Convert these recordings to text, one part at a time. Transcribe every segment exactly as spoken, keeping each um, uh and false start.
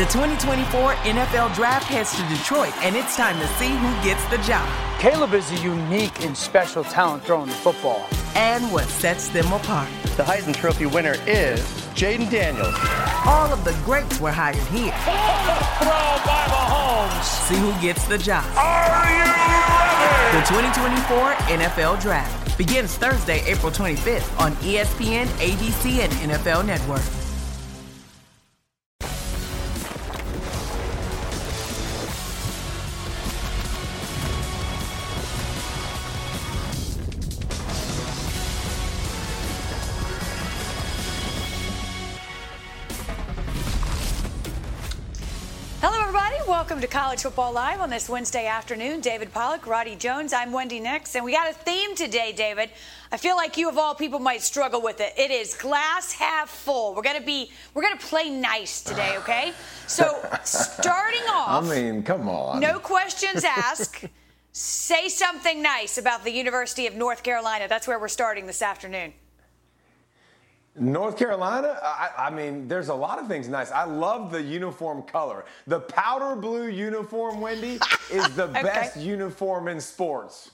The twenty twenty-four N F L Draft heads to Detroit, and it's time to see who gets the job. Caleb is a unique and special talent throwing the football. And what sets them apart. The Heisman Trophy winner is Jaden Daniels. All of the greats were hired here. Throw by Mahomes. See who gets the job. Are you ready? The twenty twenty-four N F L Draft begins Thursday, April twenty-fifth on E S P N, A B C, and N F L Network. Welcome to College Football Live on this Wednesday afternoon. David Pollack, Roddy Jones, I'm Wendy Nix, and we got a theme today, David. I feel like you of all people might struggle with it. It is glass half full. We're gonna be, we're gonna play nice today, okay? So starting off, I mean, come on. No questions asked. Say something nice about the University of North Carolina. That's where we're starting this afternoon. North Carolina, I, I mean, there's a lot of things nice. I love the uniform color. The powder blue uniform, Wendy, is the okay. best uniform in sports.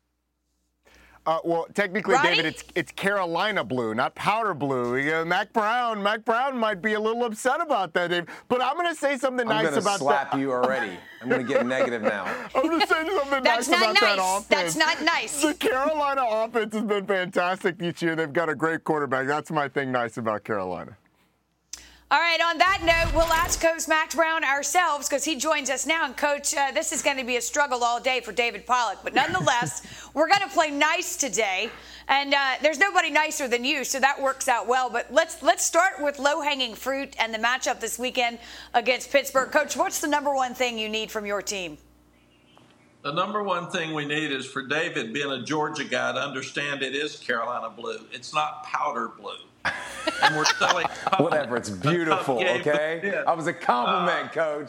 Uh, well, technically, Roddy? David, it's it's Carolina blue, not powder blue. Uh, Mac Brown, Mac Brown might be a little upset about that, Dave. But I'm going to say something I'm nice gonna about slap that. you already. I'm going to get negative now. I'm going to say something That's nice not about nice. that offense. That's not nice. The Carolina offense has been fantastic this year. They've got a great quarterback. That's my thing nice about Carolina. All right, on that note, we'll ask Coach Max Brown ourselves because he joins us now. And, Coach, uh, this is going to be a struggle all day for David Pollack. But nonetheless, we're going to play nice today. And uh, there's nobody nicer than you, so that works out well. But let's let's start with low-hanging fruit and the matchup this weekend against Pittsburgh. Coach, what's the number one thing you need from your team? The number one thing we need is for David, being a Georgia guy, to understand it is Carolina blue. It's not powder blue. And we're selling whatever. It's beautiful. Okay. Yeah. I was a compliment, uh,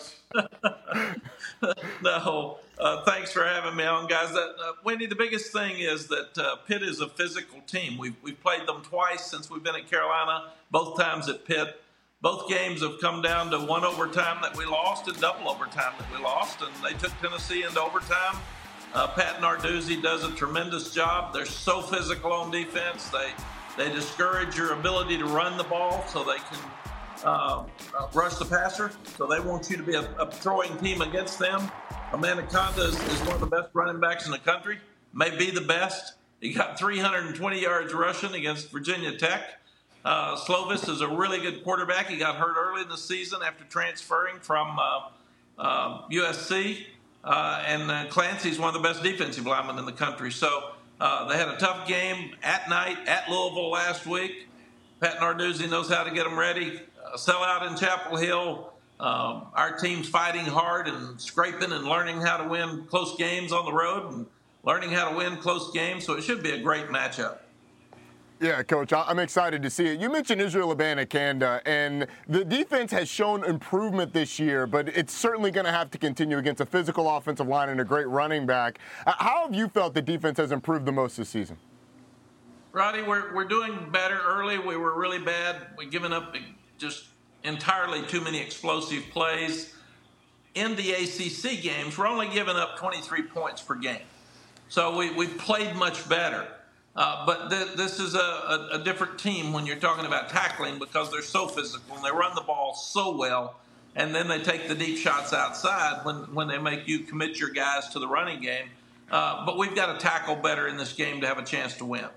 Coach. No. Uh, thanks for having me on, guys. That, uh, Wendy, the biggest thing is that uh, Pitt is a physical team. We've we've played them twice since we've been at Carolina. Both times at Pitt. Both games have come down to one overtime that we lost and double overtime that we lost, and they took Tennessee into overtime. Uh, Pat Narduzzi does a tremendous job. They're so physical on defense. They They discourage your ability to run the ball so they can uh, uh, rush the passer. So they want you to be a, a throwing team against them. Amanda Conda is, is one of the best running backs in the country, may be the best. He got three hundred twenty yards rushing against Virginia Tech. Uh, Slovis is a really good quarterback. He got hurt early in the season after transferring from uh, uh, U S C. Uh, and uh, Clancy's one of the best defensive linemen in the country. So Uh, they had a tough game at night at Louisville last week. Pat Narduzzi knows how to get them ready. Uh, sell out in Chapel Hill. Um, our team's fighting hard and scraping and learning how to win close games on the road and learning how to win close games. So it should be a great matchup. Yeah, Coach, I'm excited to see it. You mentioned Israel Abanikanda, and the defense has shown improvement this year, but it's certainly going to have to continue against a physical offensive line and a great running back. Uh, how have you felt the defense has improved the most this season? Roddy, we're, we're doing better early. We were really bad. We've given up just entirely too many explosive plays. In the A C C games, we're only giving up twenty-three points per game. So we, we played much better. Uh, but th- this is a, a, a different team when you're talking about tackling because they're so physical and they run the ball so well, and then they take the deep shots outside when, when they make you commit your guys to the running game. Uh, but we've got to tackle better in this game to have a chance to win.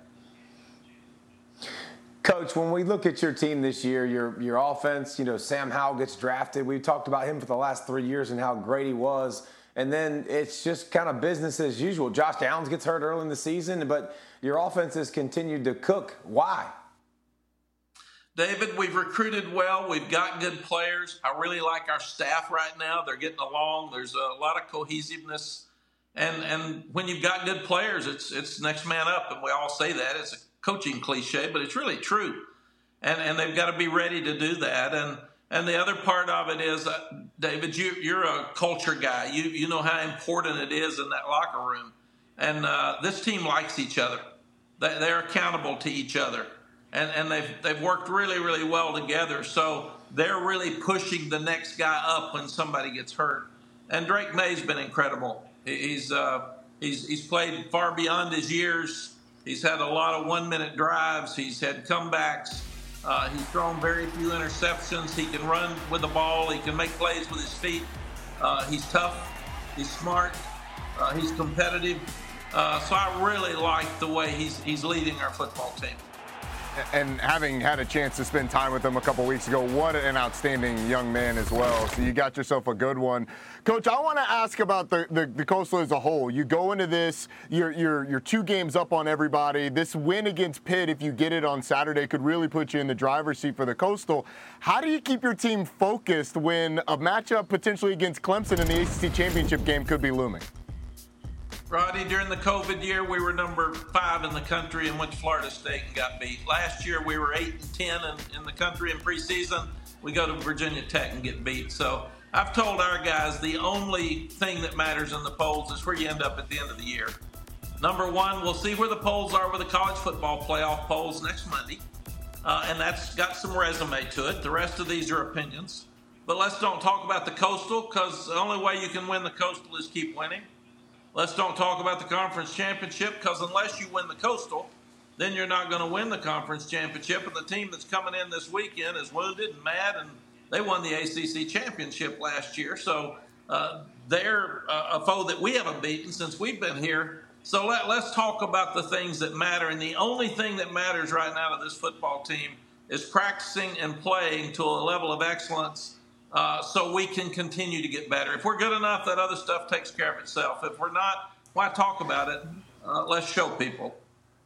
Coach, when we look at your team this year, your your offense, you know, Sam Howell gets drafted. We've talked about him for the last three years and how great he was. And then it's just kind of business as usual. Josh Downs gets hurt early in the season, but your offense has continued to cook. Why? David, we've recruited well. We've got good players. I really like our staff right now. They're getting along. There's a lot of cohesiveness. And and when you've got good players, it's it's next man up. And we all say that. It's a coaching cliche, but it's really true. And and they've got to be ready to do that. And And the other part of it is, uh, David, you, you're a culture guy. You you know how important it is in that locker room. And uh, this team likes each other. They, they're accountable to each other. And, and they've they've worked really, really well together. So they're really pushing the next guy up when somebody gets hurt. And Drake May's been incredible. He's uh, he's he's played far beyond his years. He's had a lot of one-minute drives. He's had comebacks. Uh, he's thrown very few interceptions. He can run with the ball. He can make plays with his feet. Uh, he's tough. He's smart. Uh, he's competitive. Uh, so I really like the way he's he's leading our football team. And having had a chance to spend time with him a couple weeks ago, what an outstanding young man as well. So you got yourself a good one. Coach, I want to ask about the, the, the Coastal as a whole. You go into this, you're, you're, you're two games up on everybody. This win against Pitt, if you get it on Saturday, could really put you in the driver's seat for the Coastal. How do you keep your team focused when a matchup potentially against Clemson in the A C C championship game could be looming? Roddy, during the COVID year, we were number five in the country and went to Florida State and got beat. Last year, we were eight and ten in, in the country in preseason. We go to Virginia Tech and get beat. So I've told our guys the only thing that matters in the polls is where you end up at the end of the year. Number one, we'll see where the polls are with the college football playoff polls next Monday. Uh, and that's got some resume to it. The rest of these are opinions. But let's don't talk about the Coastal, because the only way you can win the Coastal is keep winning. Let's don't talk about the conference championship, because unless you win the Coastal, then you're not going to win the conference championship. And the team that's coming in this weekend is wounded and mad, and they won the A C C championship last year. So uh, they're uh, a foe that we haven't beaten since we've been here. So let, let's talk about the things that matter. And the only thing that matters right now to this football team is practicing and playing to a level of excellence Uh, so we can continue to get better. If we're good enough, that other stuff takes care of itself. If we're not, why talk about it? Uh, let's show people.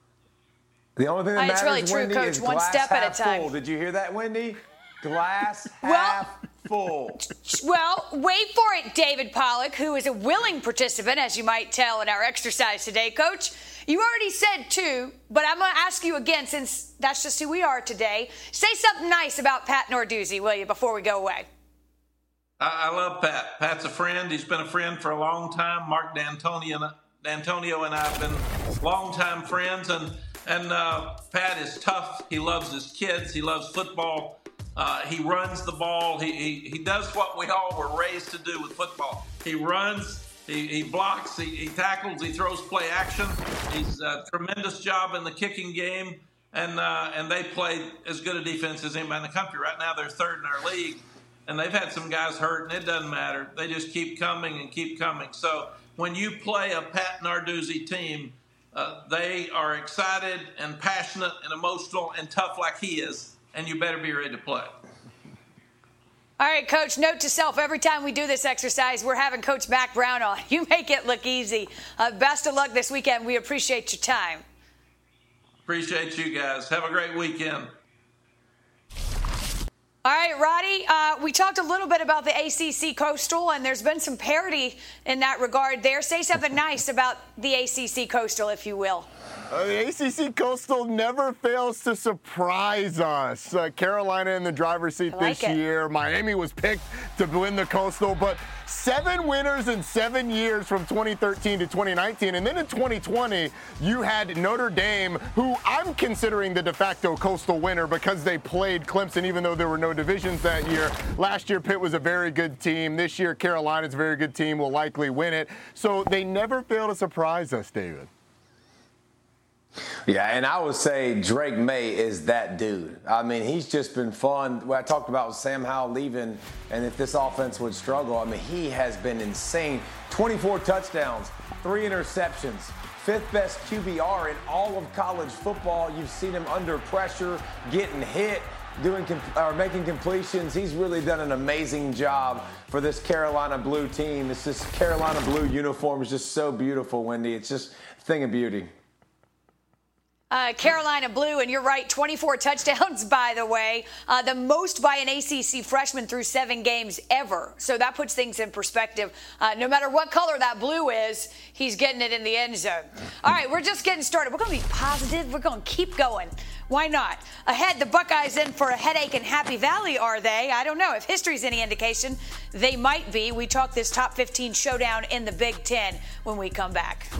The only thing that matters, it's really true, Wendy, Coach. is One glass step at a half time. full. Did you hear that, Wendy? Glass Well- half full. Well, wait for it, David Pollock, who is a willing participant, as you might tell in our exercise today. Coach, you already said two, but I'm going to ask you again, since that's just who we are today. Say something nice about Pat Narduzzi, will you, before we go away? I, I love Pat. Pat's a friend. He's been a friend for a long time. Mark D'Antonio, D'Antonio and I have been longtime friends. And, and uh, Pat is tough. He loves his kids. He loves football. Uh, he runs the ball. He, he he does what we all were raised to do with football. He runs, he, he blocks, he, he tackles, he throws play action. He's a tremendous job in the kicking game, and uh, and they play as good a defense as anybody in the country. Right now, they're third in our league, and they've had some guys hurt, and it doesn't matter. They just keep coming and keep coming. So when you play a Pat Narduzzi team, uh, they are excited and passionate and emotional and tough like he is. And you better be ready to play. All right, Coach, note to self, every time we do this exercise, we're having Coach Mack Brown on. You make it look easy. Uh, best of luck this weekend. We appreciate your time. Appreciate you guys. Have a great weekend. All right, Roddy, uh, we talked a little bit about the A C C Coastal, and there's been some parity in that regard there. Say something nice about the A C C Coastal, if you will. Uh, the A C C Coastal never fails to surprise us. Uh, Carolina in the driver's seat like this it. year. Miami was picked to win the Coastal, but seven winners in seven years from twenty thirteen to twenty nineteen. And then in twenty twenty, you had Notre Dame, who I'm considering the de facto Coastal winner because they played Clemson, even though there were no divisions that year. Last year, Pitt was a very good team. This year, Carolina's a very good team, will likely win it. So they never fail to surprise us, David. Yeah, and I would say Drake May is that dude. I mean, he's just been fun. What I talked about was Sam Howell leaving, and if this offense would struggle, I mean, he has been insane. twenty-four touchdowns, three interceptions, fifth best Q B R in all of college football. You've seen him under pressure, getting hit, doing or making completions. He's really done an amazing job for this Carolina Blue team. It's this Carolina Blue uniform is just so beautiful, Wendy. It's just a thing of beauty. Uh, Carolina Blue, and you're right, twenty-four touchdowns, by the way, uh, the most by an A C C freshman through seven games ever. So that puts things in perspective. Uh, no matter what color that blue is, he's getting it in the end zone. All right, we're just getting started. We're going to be positive. We're going to keep going. Why not? Ahead, the Buckeyes in for a headache in Happy Valley, are they? I don't know. If history's any indication, they might be. We talk this top fifteen showdown in the Big Ten when we come back.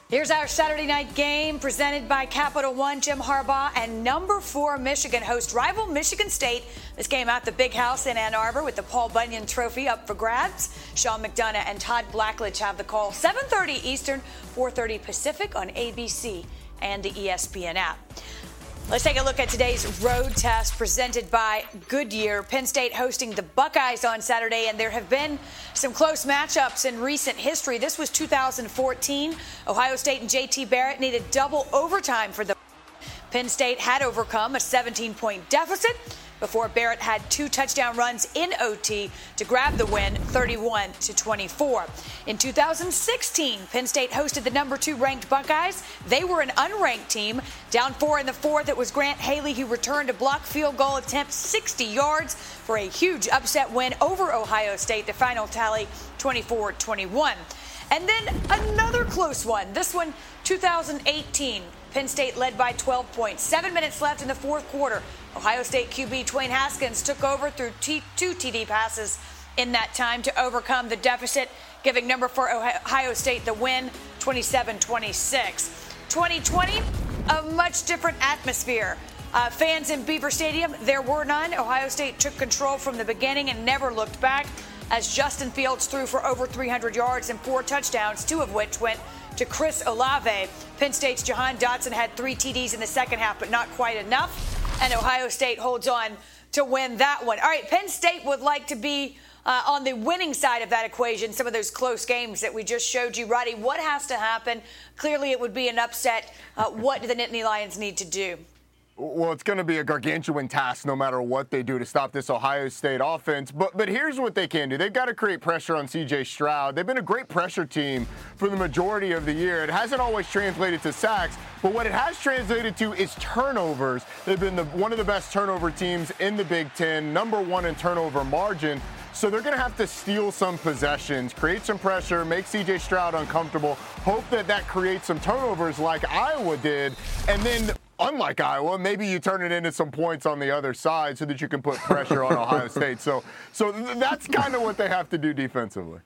Here's our Saturday night game presented by Capital One. Jim Harbaugh and number four Michigan host rival Michigan State. This game at the Big House in Ann Arbor with the Paul Bunyan Trophy up for grabs. Sean McDonough and Todd Blackledge have the call. seven thirty Eastern, four thirty Pacific on A B C and the E S P N app. Let's take a look at today's road test presented by Goodyear. Penn State hosting the Buckeyes on Saturday, and there have been some close matchups in recent history. This was two thousand fourteen. Ohio State and J T Barrett needed double overtime for the Penn State had overcome a seventeen-point deficit before Barrett had two touchdown runs in O T to grab the win, thirty-one to twenty-four. In two thousand sixteen, Penn State hosted the number two ranked Buckeyes. They were an unranked team. Down four in the fourth, it was Grant Haley who returned a blocked field goal attempt sixty yards for a huge upset win over Ohio State. The final tally, twenty-four twenty-one. And then another close one. This one, two thousand eighteen. Penn State led by twelve points. Seven minutes left in the fourth quarter. Ohio State Q B Twain Haskins took over through t- two T D passes in that time to overcome the deficit, giving number four Ohio State the win, twenty-seven twenty-six. twenty twenty, a much different atmosphere. Uh, fans in Beaver Stadium, there were none. Ohio State took control from the beginning and never looked back as Justin Fields threw for over three hundred yards and four touchdowns, two of which went to Chris Olave. Penn State's Jahan Dotson had three T Ds in the second half, but not quite enough. And Ohio State holds on to win that one. All right, Penn State would like to be uh, on the winning side of that equation, some of those close games that we just showed you. Roddy, what has to happen? Clearly it would be an upset. Uh, what do the Nittany Lions need to do? Well, it's going to be a gargantuan task no matter what they do to stop this Ohio State offense. But but here's what they can do. They've got to create pressure on C J Stroud. They've been a great pressure team for the majority of the year. It hasn't always translated to sacks, but what it has translated to is turnovers. They've been the, one of the best turnover teams in the Big Ten, number one in turnover margin. So they're going to have to steal some possessions, create some pressure, make C J Stroud uncomfortable, hope that that creates some turnovers like Iowa did, and then unlike Iowa, maybe you turn it into some points on the other side so that you can put pressure on Ohio State. So so th- that's kind of what they have to do defensively.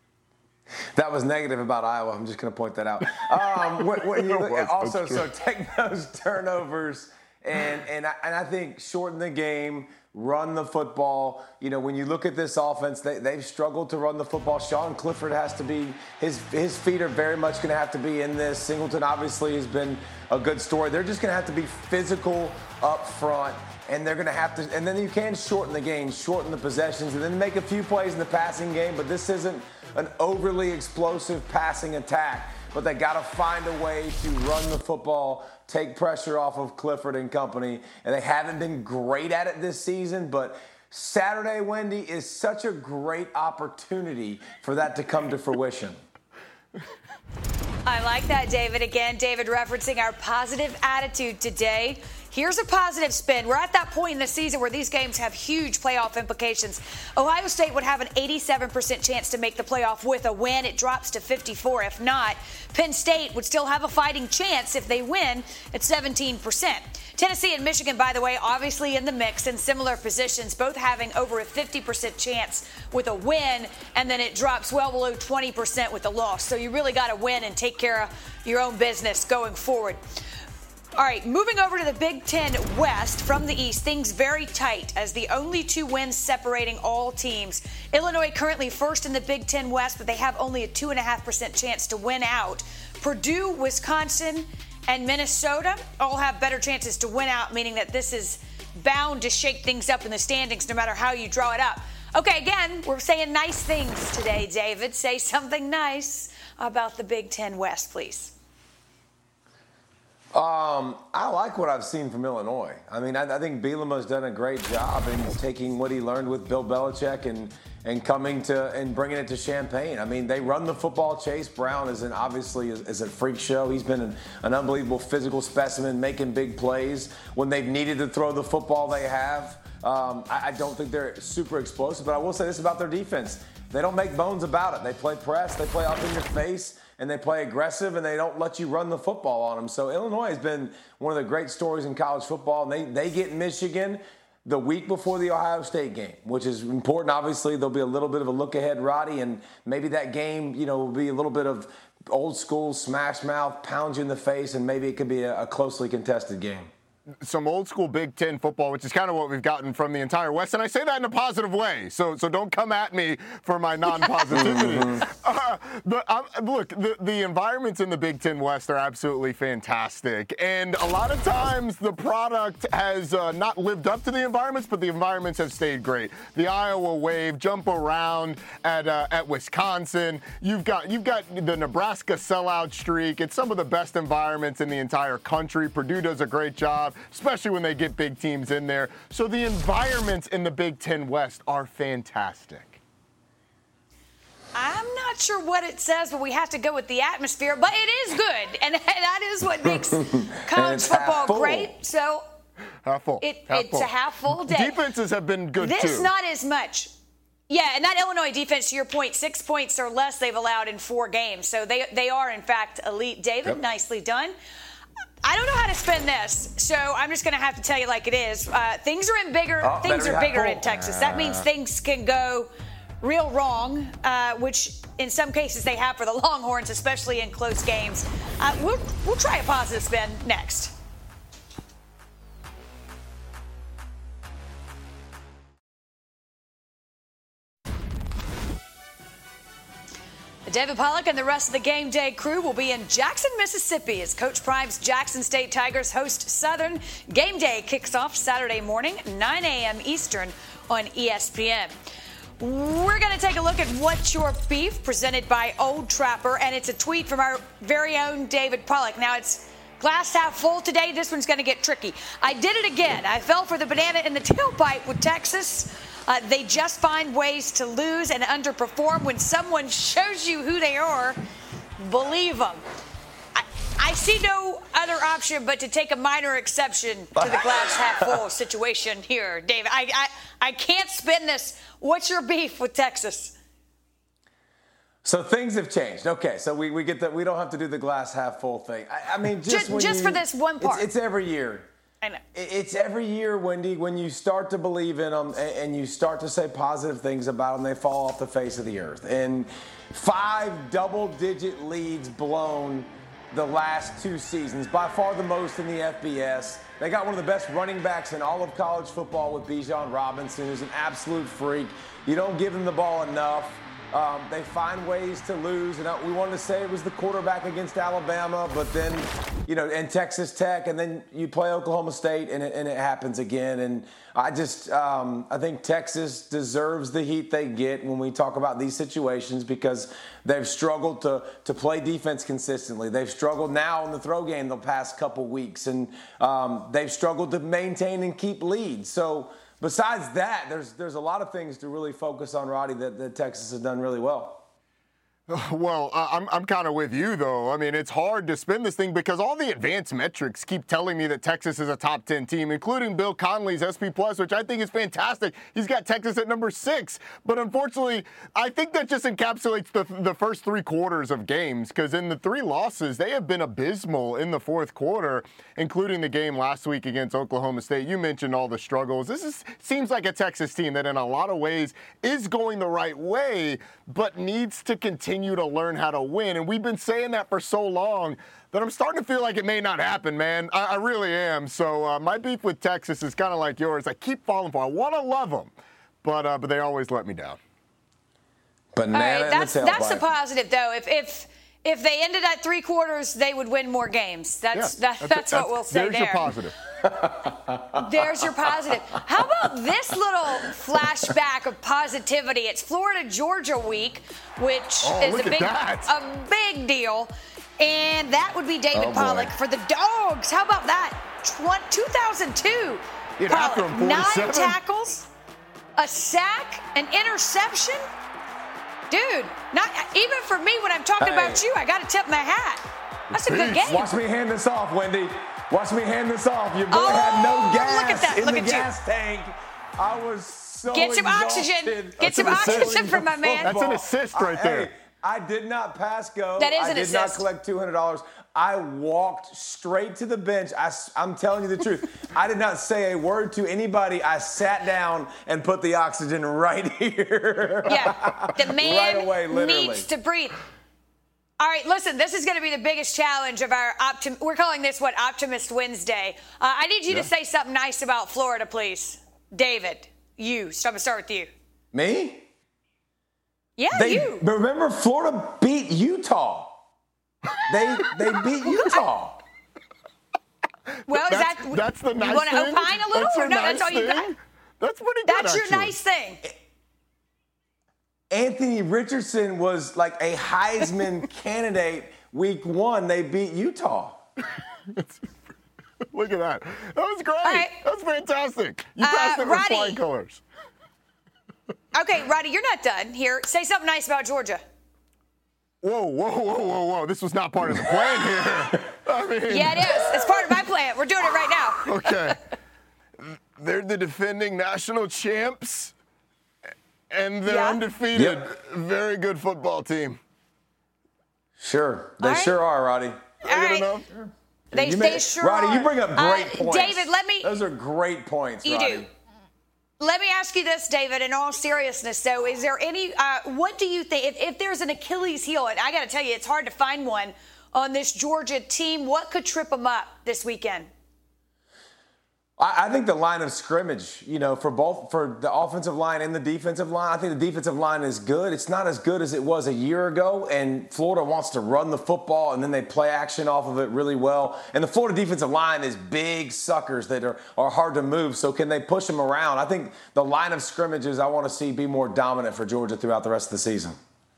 That was negative about Iowa. I'm just going to point that out. Um, when, when you look, also, so take those turnovers and and I, and I think shorten the game, run the football. You know, when you look at this offense, they, they've struggled to run the football. Sean Clifford has to be, his his feet are very much going to have to be in this. Singleton obviously has been a good story. They're just going to have to be physical up front, and they're going to have to, and then you can shorten the game, shorten the possessions, and then make a few plays in the passing game, but this isn't an overly explosive passing attack. But they got to find a way to run the football, take pressure off of Clifford and company. And they haven't been great at it this season, but Saturday, Wendy, is such a great opportunity for that to come to fruition. I like that, David. Again, David referencing our positive attitude today. Here's a positive spin. We're at that point in the season where these games have huge playoff implications. Ohio State would have an eighty-seven percent chance to make the playoff with a win. It drops to fifty-four if not. Penn State would still have a fighting chance if they win at seventeen percent. Tennessee and Michigan, by the way, obviously in the mix in similar positions, both having over a fifty percent chance with a win, and then it drops well below twenty percent with a loss. So you really got to win and take care of your own business going forward. All right, moving over to the Big Ten West from the East, things very tight as the only two wins separating all teams. Illinois currently first in the Big Ten West, but they have only a two point five percent chance to win out. Purdue, Wisconsin, and Minnesota all have better chances to win out, meaning that this is bound to shake things up in the standings no matter how you draw it up. Okay, again, we're saying nice things today, David. Say something nice about the Big Ten West, please. Um, I like what I've seen from Illinois. I mean, I, I think Bielema's done a great job in taking what he learned with Bill Belichick and and coming to and bringing it to Champaign. I mean, they run the football. Chase Brown is an obviously is, is a freak show. He's been an, an unbelievable physical specimen, making big plays when they've needed to throw the football. They have. Um, I, I don't think they're super explosive, but I will say this about their defense: they don't make bones about it. They play press. They play up in your face. And they play aggressive, and they don't let you run the football on them. So Illinois has been one of the great stories in college football. And they, they get Michigan the week before the Ohio State game, which is important. Obviously, there'll be a little bit of a look ahead, Roddy, and maybe that game, you know, will be a little bit of old school smash mouth, pound you in the face, and maybe it could be a, a closely contested game. Some old school Big Ten football, which is kind of what we've gotten from the entire West, and I say that in a positive way. So, so don't come at me for my non-positivity. uh, but uh, look, the, the environments in the Big Ten West are absolutely fantastic, and a lot of times the product has uh, not lived up to the environments, but the environments have stayed great. The Iowa wave, jump around at uh, at Wisconsin. You've got you've got the Nebraska sellout streak. It's some of the best environments in the entire country. Purdue does a great job, especially when they get big teams in there. So the environments in the Big Ten West are fantastic. I'm not sure what it says, but we have to go with the atmosphere. But it is good, and that is what makes college football great. So half full. It, half it's full. a half full day. Defenses have been good this too. This not as much. Yeah, and that Illinois defense, to your point, six points or less they've allowed in four games. So they they are, in fact, elite. David, yep. Nicely done. I don't know how to spin this, so I'm just going to have to tell you like it is. Uh, things are in bigger. Oh, things are bigger in Texas. That means things can go real wrong, uh, which in some cases they have for the Longhorns, especially in close games. Uh, we'll we'll try a positive spin next. David Pollack and the rest of the Game Day crew will be in Jackson, Mississippi as Coach Prime's Jackson State Tigers host Southern. Game Day kicks off Saturday morning, nine a.m. Eastern on E S P N. We're going to take a look at What's Your Beef, presented by Old Trapper, and it's a tweet from our very own David Pollack. Now, it's glass half full today. This one's going to get tricky. I did it again. I fell for the banana in the tailpipe with Texas. Uh, they just find ways to lose and underperform. When someone shows you who they are, believe them. I, I see no other option but to take a minor exception to the glass half full situation here, David. I, I, I can't spin this. What's your beef with Texas? So things have changed. Okay, so we, we get that we don't have to do the glass half full thing. I, I mean, just, just, when just you, for this one part. It's, it's every year. I know. It's every year, Wendy, when you start to believe in them and you start to say positive things about them, they fall off the face of the earth. And five double-digit leads blown the last two seasons, by far the most in the F B S. They got one of the best running backs in all of college football with Bijan Robinson, who's an absolute freak. You don't give him the ball enough. Um, they find ways to lose, and we wanted to say it was the quarterback against Alabama, but then, you know, and Texas Tech, and then you play Oklahoma State, and it, and it happens again. And I just, um, I think Texas deserves the heat they get when we talk about these situations because they've struggled to to play defense consistently. They've struggled now in the throw game the past couple weeks, and um, they've struggled to maintain and keep leads. So. Besides that, there's there's a lot of things to really focus on, Roddy, that, that Texas has done really well. Well, I'm I'm kind of with you, though. I mean, it's hard to spin this thing because all the advanced metrics keep telling me that Texas is a top ten team, including Bill Connelly's S P Plus, which I think is fantastic. He's got Texas at number six. But unfortunately, I think that just encapsulates the, the first three quarters of games because in the three losses, they have been abysmal in the fourth quarter, including the game last week against Oklahoma State. You mentioned all the struggles. This is, seems like a Texas team that in a lot of ways is going the right way, but needs to continue to learn how to win. And we've been saying that for so long that I'm starting to feel like it may not happen, man. I, I really am. So uh, my beef with Texas is kind of like yours. I keep falling for it. I want to love them, but uh, but they always let me down. Banana All right, that's in the that's the positive, though. If if if they ended at three quarters, they would win more games. That's yeah, that, that's, that's, that's what we'll say there's there. There's your positive. There's your positive. How about this little flashback of positivity? It's Florida Georgia week, which oh, is look a big at that. a big deal. And that would be David oh, Pollack for the Dogs. How about that? two thousand two. Pollack, nine tackles, a sack, an interception. Dude, not even for me when I'm talking hey. about you, I got to tip my hat. That's a good game. Watch me hand this off, Wendy. Watch me hand this off. Your boy oh, had no gas look at that. in look the at gas you. tank. I was so Get some exhausted. oxygen. Get some oxygen from my man. That's an assist right I, there. Hey, I did not pass go. That is I an did assist. not collect two hundred dollars. I walked straight to the bench. I, I'm telling you the truth. I did not say a word to anybody. I sat down and put the oxygen right here. Yeah, the man right away, literally. needs to breathe. All right, listen, this is going to be the biggest challenge of our optim. We're calling this, what, Optimist Wednesday. Uh, I need you yeah. to say something nice about Florida, please. David, you. So I'm going to start with you. Me? Yeah, they, you. But remember, Florida beat Utah. They they beat Utah. Well, that's, is that that's the nice you want to thing? opine a little, that's or no? Nice That's all you got. Thing? That's pretty good. That's your actually. nice thing. Anthony Richardson was like a Heisman candidate. Week one, they beat Utah. Look at that. That was great. Right. That was fantastic. You passed uh, it with Roddy. flying colors. Okay, Roddy, you're not done here. Say something nice about Georgia. Whoa, whoa, whoa, whoa, whoa. This was not part of the plan here. I mean. Yeah, it is. It's part of my plan. We're doing it right now. Okay. They're the defending national champs, and they're yeah. undefeated. Yep. Very good football team. Sure. They right. sure are, Roddy. All right. Enough? They, you they may, sure Roddy, are. you bring up great uh, points. David, let me. Those are great points, You Roddy. do. Let me ask you this, David, in all seriousness, though, is there any, uh, what do you think, if, if there's an Achilles heel, and I got to tell you, it's hard to find one on this Georgia team, what could trip them up this weekend? I, I think the line of scrimmage, you know, for both, for the offensive line and the defensive line, I think the defensive line is good. It's not as good as it was a year ago, and Florida wants to run the football, and then they play action off of it really well. And the Florida defensive line is big suckers that are, are hard to move, so can they push them around? I think the line of scrimmages I want to see be more dominant for Georgia throughout the rest of the season.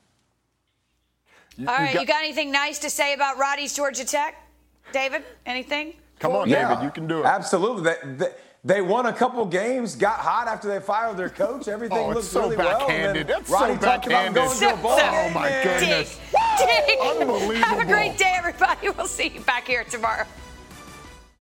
All right, you got anything nice to say about Roddy's Georgia Tech? David, anything? Come on, yeah, David, you can do it. Absolutely. They, they, they won a couple games, got hot after they fired their coach. Everything oh, looked so really backhanded. well. That's Roddy so talked about backhanded. going to a ball So, game. oh, my man. goodness. Ding. Ding. Unbelievable. Have a great day, everybody. We'll see you back here tomorrow.